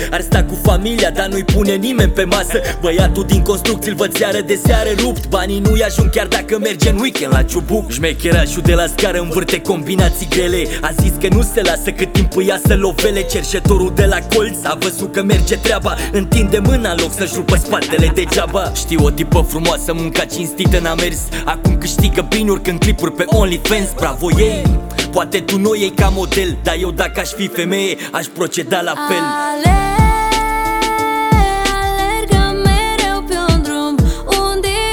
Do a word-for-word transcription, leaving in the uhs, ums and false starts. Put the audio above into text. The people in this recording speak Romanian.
Ar sta cu familia, dar nu-i pune nimeni pe masă. Băiatul din construcții-l văd seară de seară rupt. Banii nu-i ajung chiar dacă merge în weekend la ciubuc. Șmecherașul de la scară învârte combinații grele. A zis că nu se lasă cât timp îi ia să lovele. Cerșetorul de la colț a văzut că merge treaba, întinde mâna în loc să-și rupă spatele degeaba. Știu o tipă frumoasă, munca cinstită n-a mers. Acum câștigă bine urcând clipuri pe OnlyFans. Bravo ei! Poate tu nu iei ca model, dar eu dacă aș fi femeie aș proceda la fel. Ale